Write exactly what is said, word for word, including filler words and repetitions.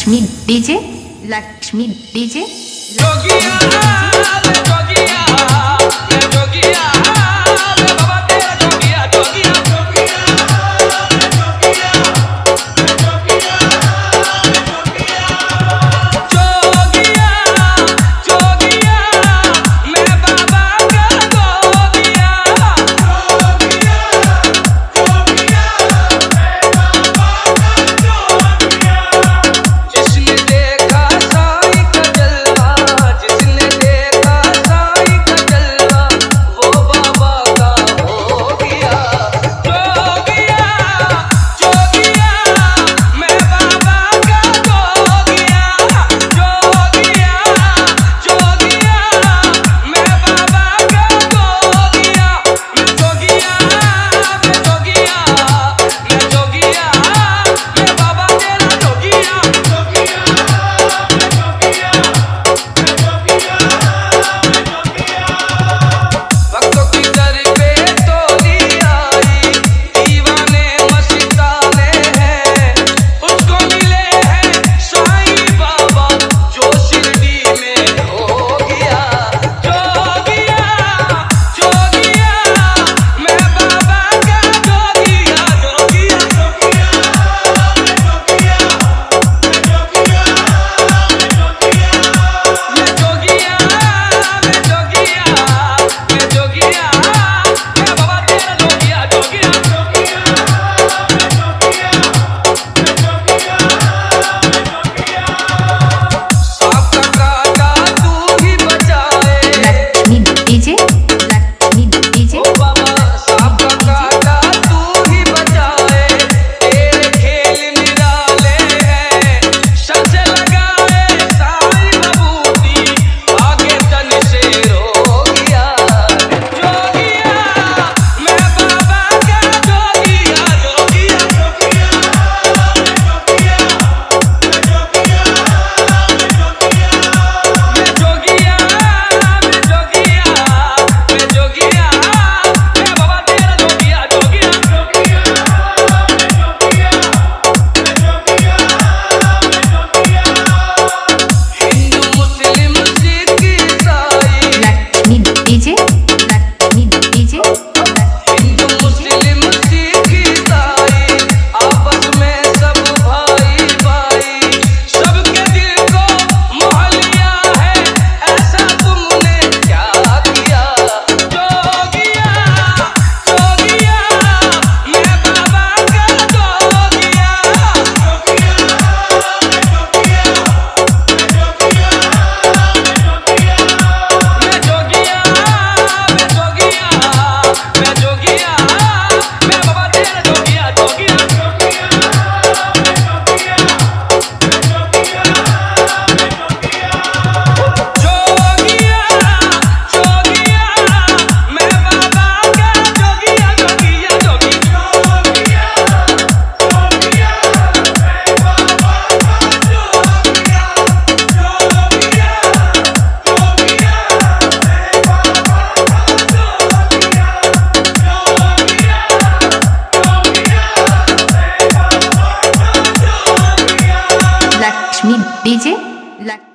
Lakshmi DJ Lakshmi DJ जोगिया रे जोगिया रे जोगिया रे बाबा तेरा जोगिया जोगिया जोगिया रे जोगिया रे जोगिया रे जोगिया जोगिया जोगिया मैं बाबा का जोगिया जोगिया जोगिया मैं बाबा का जोगिया जिसने देखा साईं का जलवा जिसने देखा साईं का जलवा वो बाबा का हो गया जोगिया जोगिया मैं बाबा का जोगिया जोगिया जोगिया मैं बाबा का जोगिया मैं जोगिया मैं जोगिया मैं जोगिया मैं बाबा तेरा जोगिया जोगिया मैं जोगिया मैं जोगिया मैं जोगिया भक्तों की दर पे तोरी आई दीवाने मस्ताने हैं उसको मिले हैं साईं बाबा जो शिरडी में हो गया जोगिया जोगिया मैं बाबा का जोगिया जोगिया जोगिया मैं जोगिया मैं जोगिया मैं जोगिया मैं जोगिया मैं जोगिया मैं जोगिया मैं बाबा तेरा जोगिया जोगिया जोगिया मैं जोगिया मैं जोगिया मैं जोगिया सांप का काटा तू ही बचाए लक्ष्मी डीजे लक्ष्मी डीजे ओ बाबा सांप का काटा तू ही बचाए तेरे खेल निराले हैं शब्द लगाए साईं बबूती आगे तन से रो गया जोगिया मैं बाबा का जोगिया जोगिया जोगिया मैं जोगिया मैं जोगिया मैं जोगिया मैं जोगिया मैं जोगिया मैं जोगिया मैं बाबा तेरा जोगिया जोगिया जोगिया मैं जोगिया मैं जोगिया मैं जोगिया हिंदू मुस्लिम सिख ईसाई लक्ष्मी डीजे लक्ष्मी डीजे हिंदू मुस्लिम सिख ईसाई आपस में सब भाई भाई सबके दिल को मोह लिया है ऐसा तुमने क्या किया जोगिया जोगिया मैं बाबा का जोगिया जोगिया मैं जोगिया मैं जोगिया मैं जोगिया मैं जोगिया मैं जोगिया मैं जोगिया मैं बाबा तेरा जोगिया जोगिया जोगिया मैं जोगिया मैं जोगिया मैं जोगिया जोगिया जोगिया मैं बाबा का जोगिया जोगिया जोगिया जोगिया जोगिया मैं बाबा का जोगिया जोगिया जोगिया मैं बाबा का जोगिया जोगिया जोगिया मैं बाबा का जोगिया लक्ष्मी डीजे लक्ष्मी